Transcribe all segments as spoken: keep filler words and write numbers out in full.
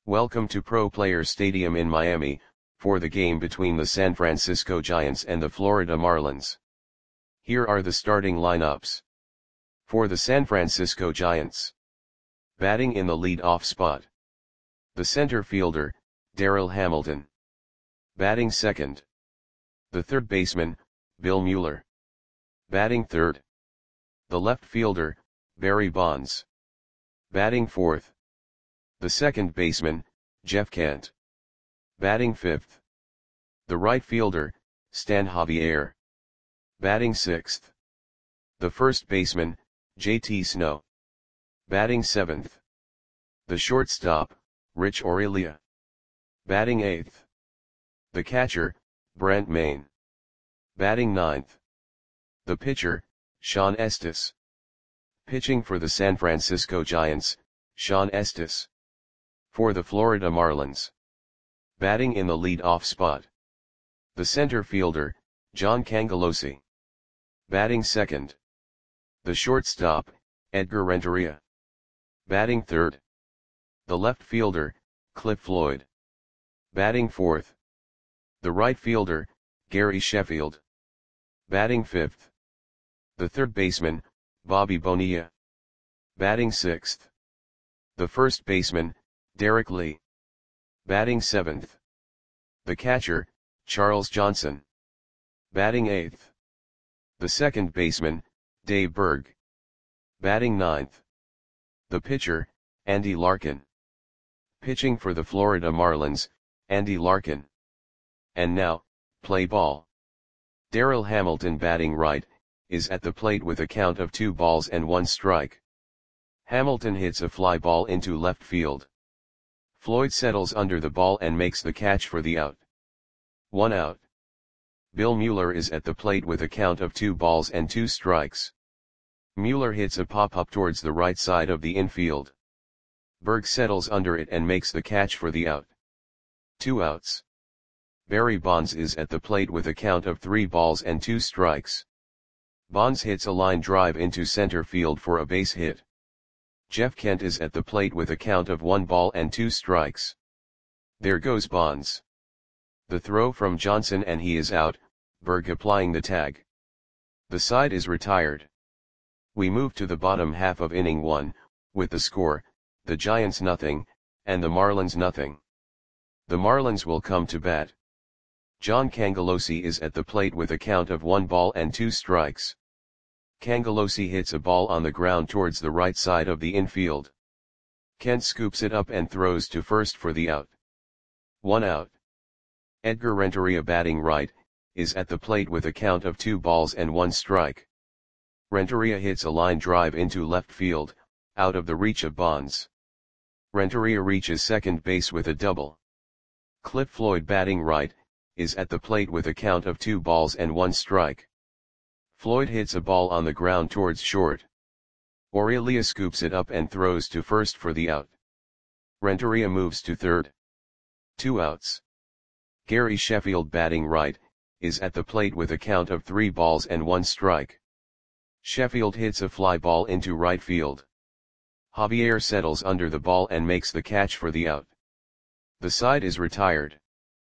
Welcome to Pro Players Stadium in Miami, for the game between the San Francisco Giants and the Florida Marlins. Here are the starting lineups. For the San Francisco Giants. Batting in the lead-off spot. The center fielder, Darryl Hamilton. Batting second. The third baseman, Bill Mueller. Batting third. The left fielder, Barry Bonds. Batting fourth. The second baseman, Jeff Kent. Batting fifth. The right fielder, Stan Javier. Batting sixth. The first baseman, J T Snow. Batting seventh. The shortstop, Rich Aurelia. Batting eighth. The catcher, Brent Mayne. Batting ninth. The pitcher, Shawn Estes. Pitching for the San Francisco Giants, Shawn Estes. For the Florida Marlins. Batting in the lead-off spot. The center fielder, John Cangelosi. Batting second. The shortstop, Edgar Renteria. Batting third. The left fielder, Cliff Floyd. Batting fourth. The right fielder, Gary Sheffield. Batting fifth. The third baseman, Bobby Bonilla. Batting sixth. The first baseman, Derek Lee. Batting seventh. The catcher, Charles Johnson. Batting eighth. The second baseman, Dave Berg. Batting ninth. The pitcher, Andy Larkin. Pitching for the Florida Marlins, Andy Larkin. And now, play ball. Darryl Hamilton batting right, is at the plate with a count of two balls and one strike. Hamilton hits a fly ball into left field. Floyd settles under the ball and makes the catch for the out. One out. Bill Mueller is at the plate with a count of two balls and two strikes. Mueller hits a pop-up towards the right side of the infield. Berg settles under it and makes the catch for the out. Two outs. Barry Bonds is at the plate with a count of three balls and two strikes. Bonds hits a line drive into center field for a base hit. Jeff Kent is at the plate with a count of one ball and two strikes. There goes Bonds. The throw from Johnson and he is out, Berg applying the tag. The side is retired. We move to the bottom half of inning one, with the score, the Giants nothing, and the Marlins nothing. The Marlins will come to bat. John Cangelosi is at the plate with a count of one ball and two strikes. Cangelosi hits a ball on the ground towards the right side of the infield. Kent scoops it up and throws to first for the out. One out. Edgar Renteria batting right, is at the plate with a count of two balls and one strike. Renteria hits a line drive into left field, out of the reach of Bonds. Renteria reaches second base with a double. Cliff Floyd batting right, is at the plate with a count of two balls and one strike. Floyd hits a ball on the ground towards short. Aurelia scoops it up and throws to first for the out. Renteria moves to third. Two outs. Gary Sheffield batting right, is at the plate with a count of three balls and one strike. Sheffield hits a fly ball into right field. Javier settles under the ball and makes the catch for the out. The side is retired.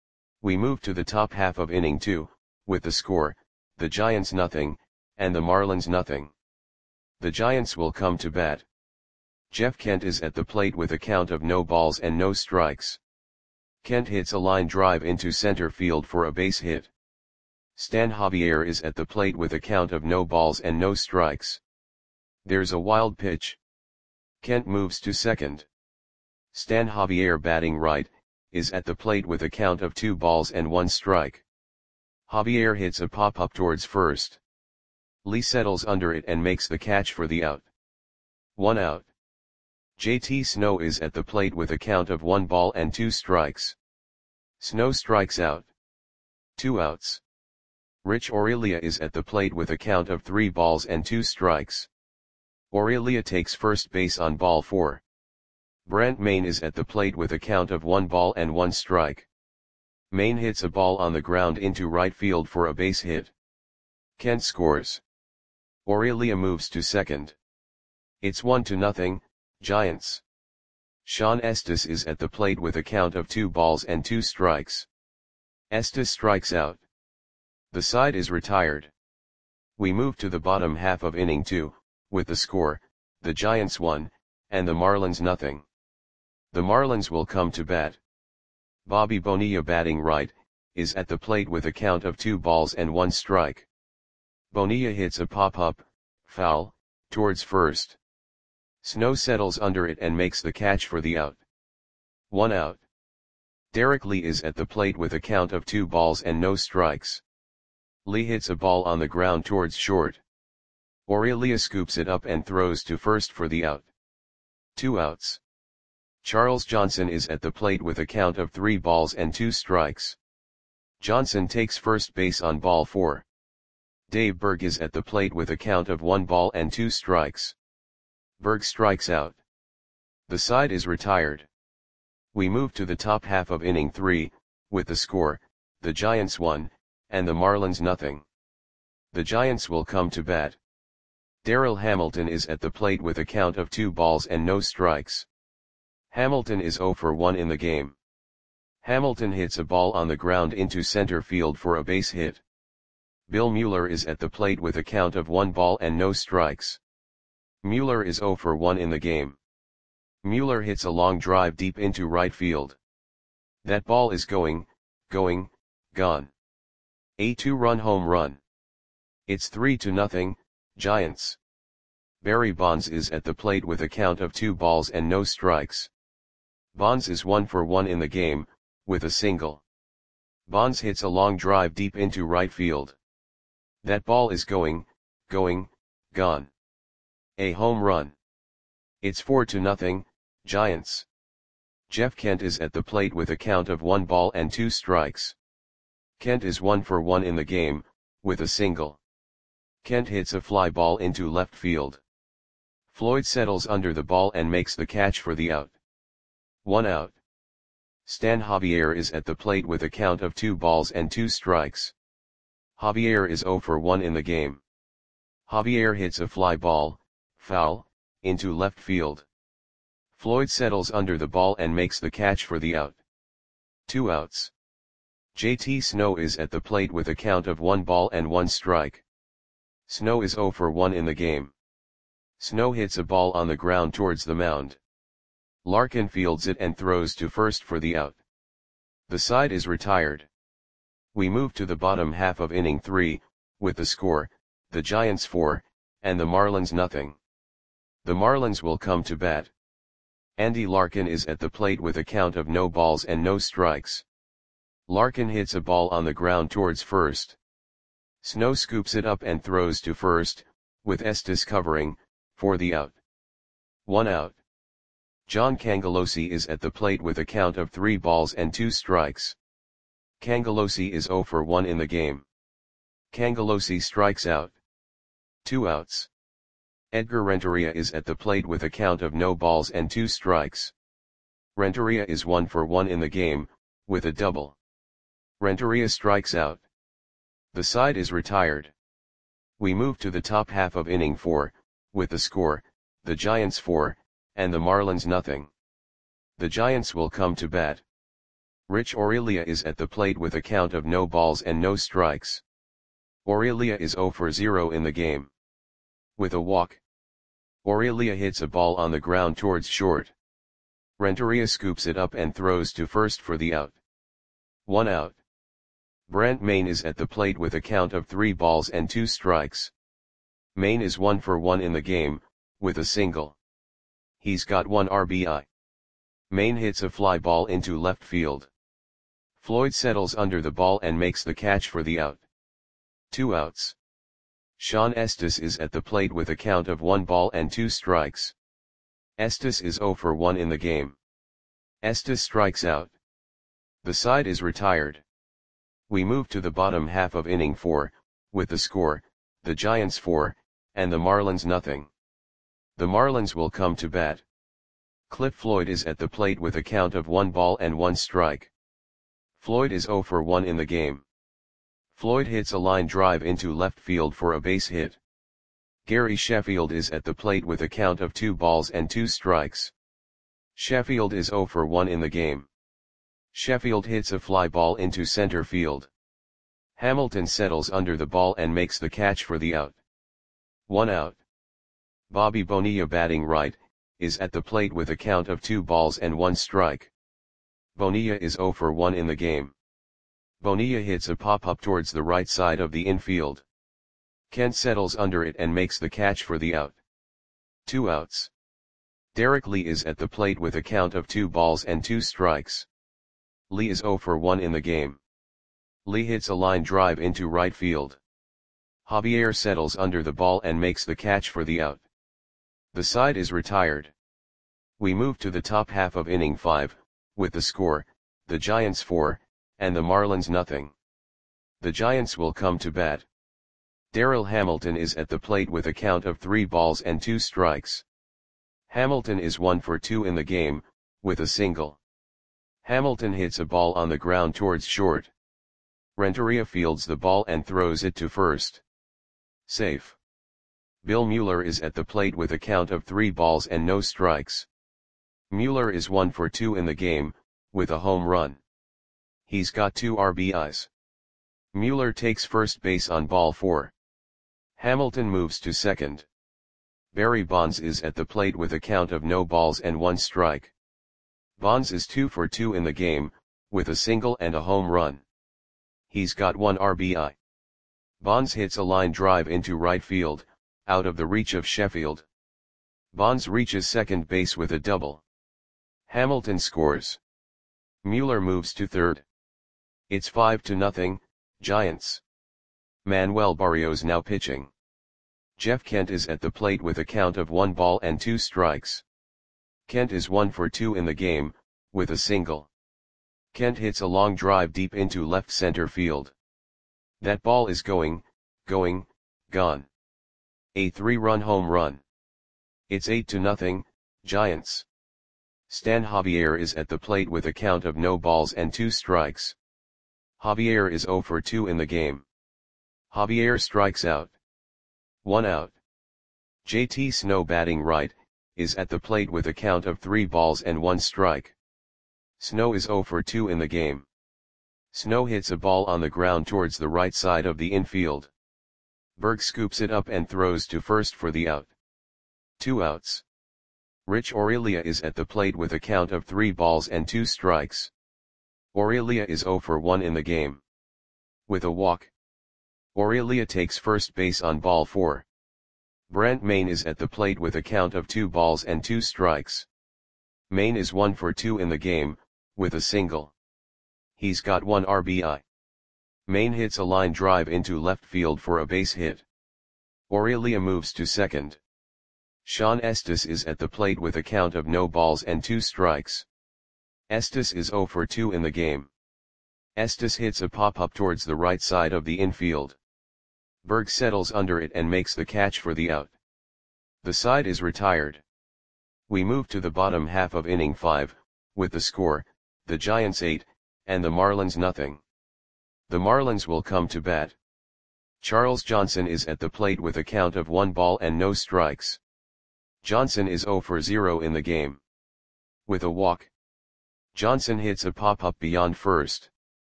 We move to the top half of inning two, with the score, the Giants nothing, and the Marlins nothing. The Giants will come to bat. Jeff Kent is at the plate with a count of no balls and no strikes. Kent hits a line drive into center field for a base hit. Stan Javier is at the plate with a count of no balls and no strikes. There's a wild pitch. Kent moves to second. Stan Javier batting right, is at the plate with a count of two balls and one strike. Javier hits a pop-up towards first. Lee settles under it and makes the catch for the out. One out. J T Snow is at the plate with a count of one ball and two strikes. Snow strikes out. Two outs. Rich Aurelia is at the plate with a count of three balls and two strikes. Aurelia takes first base on ball four. Brent Mayne is at the plate with a count of one ball and one strike. Mayne hits a ball on the ground into right field for a base hit. Kent scores. Aurelia moves to second. It's one to nothing, Giants. Sean Estes is at the plate with a count of two balls and two strikes. Estes strikes out. The side is retired. We move to the bottom half of inning two, with the score, the Giants one, and the Marlins nothing. The Marlins will come to bat. Bobby Bonilla, batting right, is at the plate with a count of two balls and one strike. Bonilla hits a pop-up, foul, towards first. Snow settles under it and makes the catch for the out. One out. Derek Lee is at the plate with a count of two balls and no strikes. Lee hits a ball on the ground towards short. Aurelia scoops it up and throws to first for the out. Two outs. Charles Johnson is at the plate with a count of three balls and two strikes. Johnson takes first base on ball four. Dave Berg is at the plate with a count of one ball and two strikes. Berg strikes out. The side is retired. We move to the top half of inning three, with the score, the Giants one, and the Marlins nothing. The Giants will come to bat. Darrell Hamilton is at the plate with a count of two balls and no strikes. Hamilton is zero for one in the game. Hamilton hits a ball on the ground into center field for a base hit. Bill Mueller is at the plate with a count of one ball and no strikes. Mueller is zero for one in the game. Mueller hits a long drive deep into right field. That ball is going, going, gone. A two-run home run. It's three to nothing, Giants. Barry Bonds is at the plate with a count of two balls and no strikes. Bonds is one for one in the game, with a single. Bonds hits a long drive deep into right field. That ball is going, going, gone. A home run. It's four to nothing, Giants. Jeff Kent is at the plate with a count of one ball and two strikes. Kent is one for one in the game, with a single. Kent hits a fly ball into left field. Floyd settles under the ball and makes the catch for the out. One out. Stan Javier is at the plate with a count of two balls and two strikes. Javier is zero for one in the game. Javier hits a fly ball, foul, into left field. Floyd settles under the ball and makes the catch for the out. Two outs. J T Snow is at the plate with a count of one ball and one strike. Snow is zero for one in the game. Snow hits a ball on the ground towards the mound. Larkin fields it and throws to first for the out. The side is retired. We move to the bottom half of inning three, with the score, the Giants four, and the Marlins nothing. The Marlins will come to bat. Andy Larkin is at the plate with a count of no balls and no strikes. Larkin hits a ball on the ground towards first. Snow scoops it up and throws to first, with Estes covering, for the out. One out. John Cangelosi is at the plate with a count of three balls and two strikes. Cangelosi is zero for one in the game. Cangelosi strikes out. Two outs. Edgar Renteria is at the plate with a count of no balls and two strikes. Renteria is one for one in the game, with a double. Renteria strikes out. The side is retired. We move to the top half of inning four, with the score, the Giants four, and the Marlins nothing. The Giants will come to bat. Rich Aurelia is at the plate with a count of no balls and no strikes. Aurelia is zero for zero in the game. With a walk. Aurelia hits a ball on the ground towards short. Renteria scoops it up and throws to first for the out. One out. Brant Maine is at the plate with a count of three balls and two strikes. Maine is one for one in the game, with a single. He's got one R B I. Maine hits a fly ball into left field. Floyd settles under the ball and makes the catch for the out. Two outs. Sean Estes is at the plate with a count of one ball and two strikes. Estes is zero for one in the game. Estes strikes out. The side is retired. We move to the bottom half of inning four, with the score, the Giants four, and the Marlins nothing. The Marlins will come to bat. Cliff Floyd is at the plate with a count of one ball and one strike. Floyd is zero for one in the game. Floyd hits a line drive into left field for a base hit. Gary Sheffield is at the plate with a count of two balls and two strikes. Sheffield is zero for one in the game. Sheffield hits a fly ball into center field. Hamilton settles under the ball and makes the catch for the out. One out. Bobby Bonilla, batting right, is at the plate with a count of two balls and one strike. Bonilla is zero for one in the game. Bonilla hits a pop-up towards the right side of the infield. Kent settles under it and makes the catch for the out. Two outs. Derek Lee is at the plate with a count of two balls and two strikes. Lee is zero for one in the game. Lee hits a line drive into right field. Javier settles under the ball and makes the catch for the out. The side is retired. We move to the top half of inning five, with the score, the Giants four, and the Marlins nothing. The Giants will come to bat. Darrell Hamilton is at the plate with a count of three balls and two strikes. Hamilton is one for two in the game, with a single. Hamilton hits a ball on the ground towards short. Renteria fields the ball and throws it to first. Safe. Bill Mueller is at the plate with a count of three balls and no strikes. Mueller is one for two in the game, with a home run. He's got two R B Is. Mueller takes first base on ball four. Hamilton moves to second. Barry Bonds is at the plate with a count of no balls and one strike. Bonds is two for two in the game, with a single and a home run. He's got one R B I. Bonds hits a line drive into right field, out of the reach of Sheffield. Bonds reaches second base with a double. Hamilton scores. Mueller moves to third. It's five to nothing, Giants. Manuel Barrios now pitching. Jeff Kent is at the plate with a count of one ball and two strikes. Kent is one for two in the game, with a single. Kent hits a long drive deep into left center field. That ball is going, going, gone. A three-run home run. It's eight to nothing, Giants. Stan Javier is at the plate with a count of no balls and two strikes. Javier is zero for two in the game. Javier strikes out. One out. J T Snow, batting right, is at the plate with a count of three balls and one strike. Snow is zero for two in the game. Snow hits a ball on the ground towards the right side of the infield. Berg scoops it up and throws to first for the out. Two outs. Rich Aurelia is at the plate with a count of three balls and two strikes. Aurelia is zero for one in the game. With a walk. Aurelia takes first base on ball four. Brant Maine is at the plate with a count of two balls and two strikes. Maine is one for two in the game, with a single. He's got one R B I. Maine hits a line drive into left field for a base hit. Aurelia moves to second. Sean Estes is at the plate with a count of no balls and two strikes. Estes is zero for two in the game. Estes hits a pop-up towards the right side of the infield. Berg settles under it and makes the catch for the out. The side is retired. We move to the bottom half of inning five, with the score, the Giants eight, and the Marlins nothing. The Marlins will come to bat. Charles Johnson is at the plate with a count of one ball and no strikes. Johnson is zero for zero in the game. With a walk. Johnson hits a pop-up beyond first.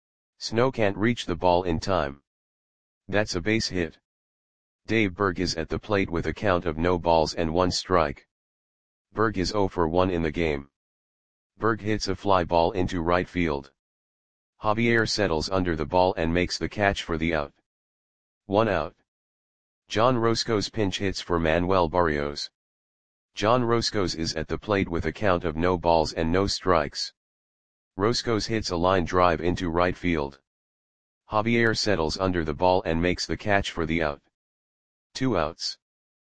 Snow can't reach the ball in time. That's a base hit. Dave Berg is at the plate with a count of no balls and one strike. Berg is zero for one in the game. Berg hits a fly ball into right field. Javier settles under the ball and makes the catch for the out. One out. John Roscoe's pinch hits for Manuel Barrios. John Roscoe's is at the plate with a count of no balls and no strikes. Roscoe's hits a line drive into right field. Javier settles under the ball and makes the catch for the out. Two outs.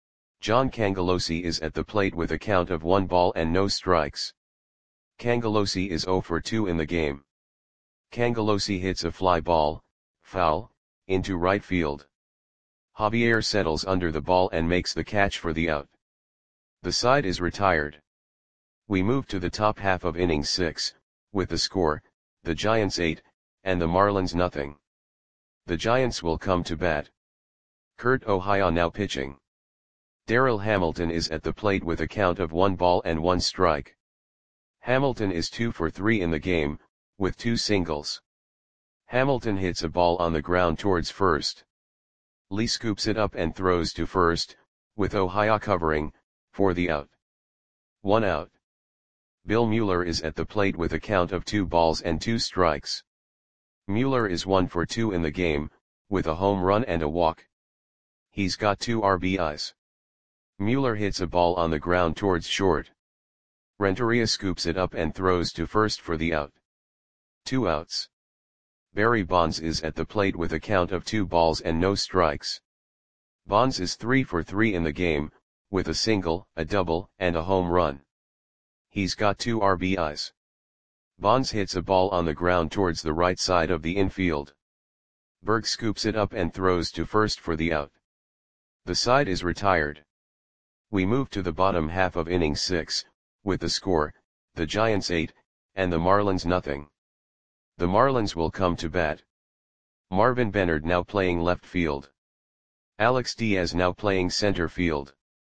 John Cangelosi is at the plate with a count of one ball and no strikes. Cangelosi is zero for two in the game. Cangelosi hits a fly ball, foul, into right field. Javier settles under the ball and makes the catch for the out. The side is retired. We move to the top half of inning six, with the score, the Giants eight, and the Marlins nothing. The Giants will come to bat. Kurt Ohio now pitching. Darrell Hamilton is at the plate with a count of one ball and one strike. Hamilton is two for three in the game, with two singles. Hamilton hits a ball on the ground towards first. Lee scoops it up and throws to first, with Ohio covering, for the out. One out. Bill Mueller is at the plate with a count of two balls and two strikes. Mueller is one for two in the game, with a home run and a walk. He's got two R B Is. Mueller hits a ball on the ground towards short. Renteria scoops it up and throws to first for the out. Two outs. Barry Bonds is at the plate with a count of two balls and no strikes. Bonds is three for three in the game, with a single, a double, and a home run. He's got two R B Is. Bonds hits a ball on the ground towards the right side of the infield. Berg scoops it up and throws to first for the out. The side is retired. We move to the bottom half of inning six, with the score, the Giants eight, and the Marlins nothing. The Marlins will come to bat. Marvin Bennard now playing left field. Alex Diaz now playing center field.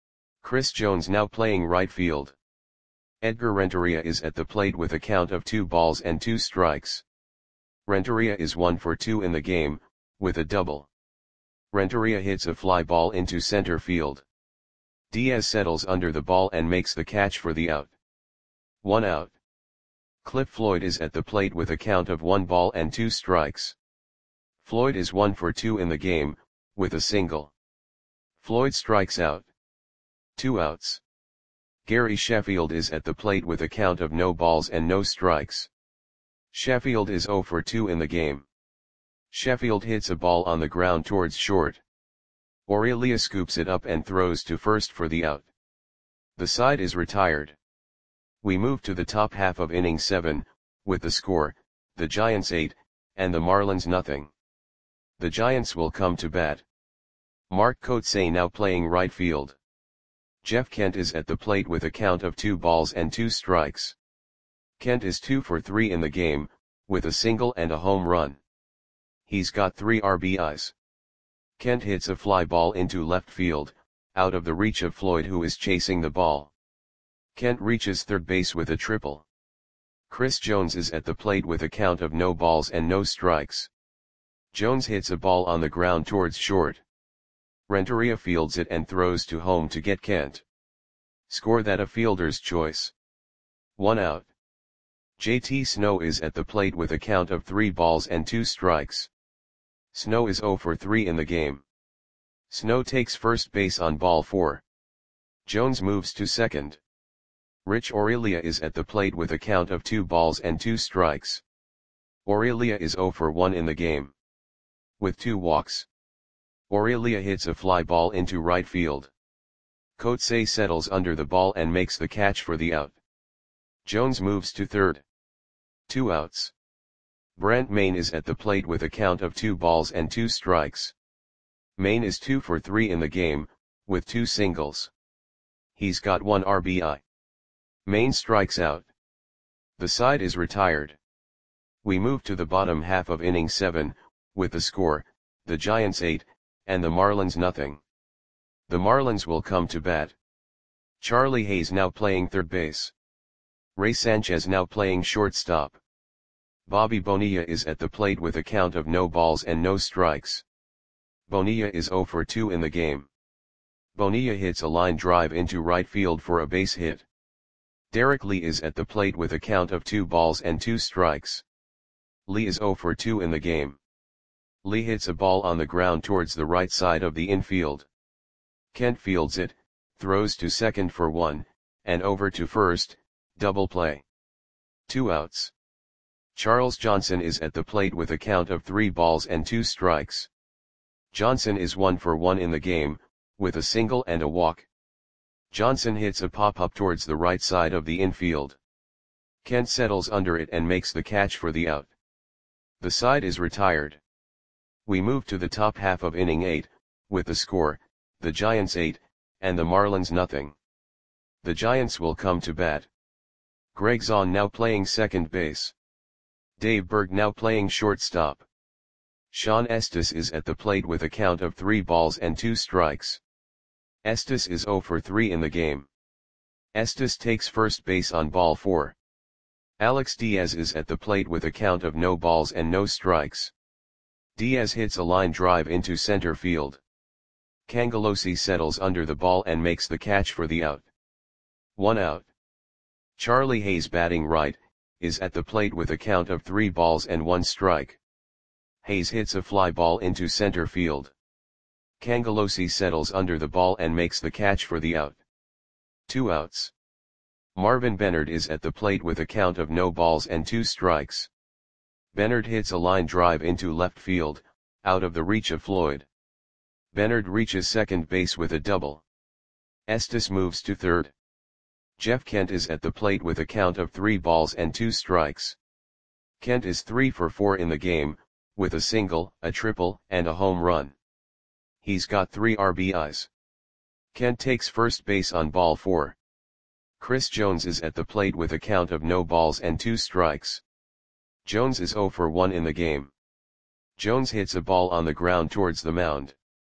Chris Jones now playing right field. Edgar Renteria is at the plate with a count of two balls and two strikes. Renteria is one for two in the game, with a double. Renteria hits a fly ball into center field. Diaz settles under the ball and makes the catch for the out. One out. Cliff Floyd is at the plate with a count of one ball and two strikes. Floyd is one for two in the game, with a single. Floyd strikes out. Two outs. Gary Sheffield is at the plate with a count of no balls and no strikes. Sheffield is zero for two in the game. Sheffield hits a ball on the ground towards short. Aurelia scoops it up and throws to first for the out. The side is retired. We move to the top half of inning seven, with the score, the Giants eight, and the Marlins nothing. The Giants will come to bat. Mark Kotsay now playing right field. Jeff Kent is at the plate with a count of two balls and two strikes. Kent is two for three in the game, with a single and a home run. He's got three R B Is. Kent hits a fly ball into left field, out of the reach of Floyd who is chasing the ball. Kent reaches third base with a triple. Chris Jones is at the plate with a count of no balls and no strikes. Jones hits a ball on the ground towards short. Renteria fields it and throws to home to get Kent. Score that a fielder's choice. One out. J T Snow is at the plate with a count of three balls and two strikes. Snow is zero for three in the game. Snow takes first base on ball four. Jones moves to second. Rich Aurelia is at the plate with a count of two balls and two strikes. Aurelia is zero for one in the game. With two walks. Aurelia hits a fly ball into right field. Kotsay settles under the ball and makes the catch for the out. Jones moves to third. Two outs. Brent Maine is at the plate with a count of two balls and two strikes. Maine is two for three in the game, with two singles. He's got one R B I. Maine strikes out. The side is retired. We move to the bottom half of inning seven, with the score, the Giants eight, and the Marlins nothing. The Marlins will come to bat. Charlie Hayes now playing third base. Ray Sanchez now playing shortstop. Bobby Bonilla is at the plate with a count of no balls and no strikes. Bonilla is zero for two in the game. Bonilla hits a line drive into right field for a base hit. Derek Lee is at the plate with a count of two balls and two strikes. Lee is zero for two in the game. Lee hits a ball on the ground towards the right side of the infield. Kent fields it, throws to second for one, and over to first, double play. Two outs. Charles Johnson is at the plate with a count of three balls and two strikes. Johnson is one for one in the game, with a single and a walk. Johnson hits a pop-up towards the right side of the infield. Kent settles under it and makes the catch for the out. The side is retired. We move to the top half of inning eight, with the score, the Giants eight, and the Marlins nothing. The Giants will come to bat. Greg Zahn now playing second base. Dave Berg now playing shortstop. Sean Estes is at the plate with a count of three balls and two strikes. Estes is zero for three in the game. Estes takes first base on ball four. Alex Diaz is at the plate with a count of no balls and no strikes. Diaz hits a line drive into center field. Cangelosi settles under the ball and makes the catch for the out. One out. Charlie Hayes, batting right, is at the plate with a count of three balls and one strike. Hayes hits a fly ball into center field. Cangelosi settles under the ball and makes the catch for the out. Two outs. Marvin Benard is at the plate with a count of no balls and two strikes. Benard hits a line drive into left field, out of the reach of Floyd. Benard reaches second base with a double. Estes moves to third. Jeff Kent is at the plate with a count of three balls and two strikes. Kent is three for four in the game, with a single, a triple, and a home run. He's got three R B Is. Kent takes first base on ball four. Chris Jones is at the plate with a count of no balls and two strikes. Jones is zero for one in the game. Jones hits a ball on the ground towards the mound.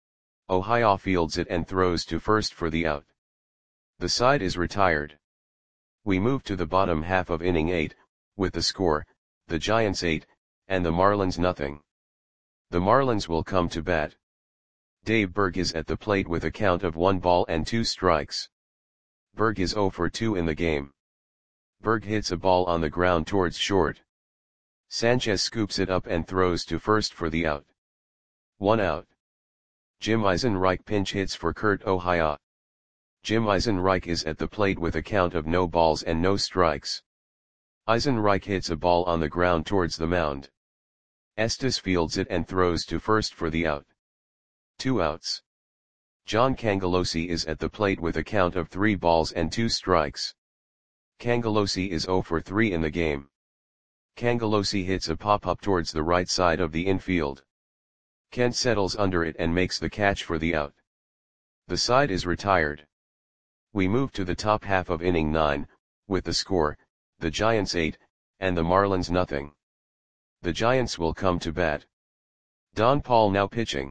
Ohio fields it and throws to first for the out. The side is retired. We move to the bottom half of inning eight, with the score, the Giants eight, and the Marlins nothing. The Marlins will come to bat. Dave Berg is at the plate with a count of one ball and two strikes. Berg is zero for two in the game. Berg hits a ball on the ground towards short. Sanchez scoops it up and throws to first for the out. One out. Jim Eisenreich pinch hits for Kurt Ohio. Jim Eisenreich is at the plate with a count of no balls and no strikes. Eisenreich hits a ball on the ground towards the mound. Estes fields it and throws to first for the out. Two outs. John Cangelosi is at the plate with a count of three balls and two strikes. Cangelosi is zero for three in the game. Cangelosi hits a pop-up towards the right side of the infield. Kent settles under it and makes the catch for the out. The side is retired. We move to the top half of inning nine, with the score, the Giants eight, and the Marlins nothing. The Giants will come to bat. Don Paul now pitching.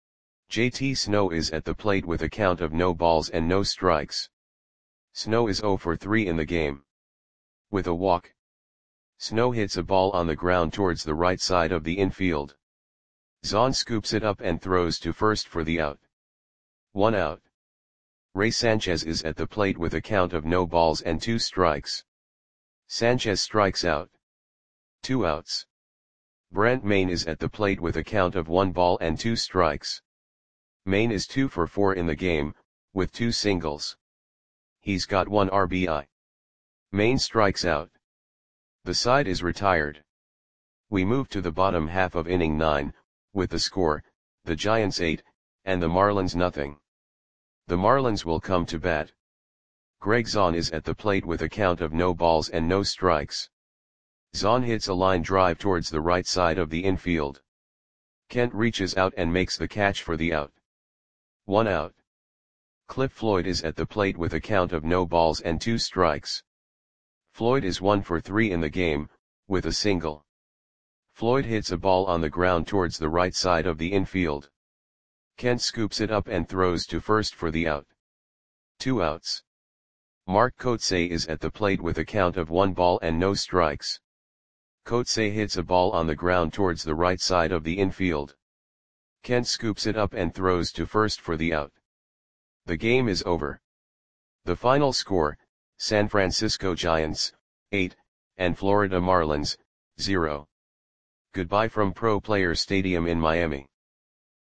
J T Snow is at the plate with a count of no balls and no strikes. Snow is zero for three in the game. With a walk. Snow hits a ball on the ground towards the right side of the infield. Zahn scoops it up and throws to first for the out. One out. Ray Sanchez is at the plate with a count of no balls and two strikes. Sanchez strikes out. Two outs. Brent Maine is at the plate with a count of one ball and two strikes. Maine is two for four in the game, with two singles. He's got one R B I. Maine strikes out. The side is retired. We move to the bottom half of inning nine, with the score, the Giants eight, and the Marlins nothing. The Marlins will come to bat. Greg Zahn is at the plate with a count of no balls and no strikes. Zahn hits a line drive towards the right side of the infield. Kent reaches out and makes the catch for the out. One out. Cliff Floyd is at the plate with a count of no balls and two strikes. Floyd is one for three in the game, with a single. Floyd hits a ball on the ground towards the right side of the infield. Kent scoops it up and throws to first for the out. Two outs. Mark Kotsay is at the plate with a count of one ball and no strikes. Kotsay hits a ball on the ground towards the right side of the infield. Kent scoops it up and throws to first for the out. The game is over. The final score, San Francisco Giants, eight, and Florida Marlins, zero. Goodbye from Pro Players Stadium in Miami.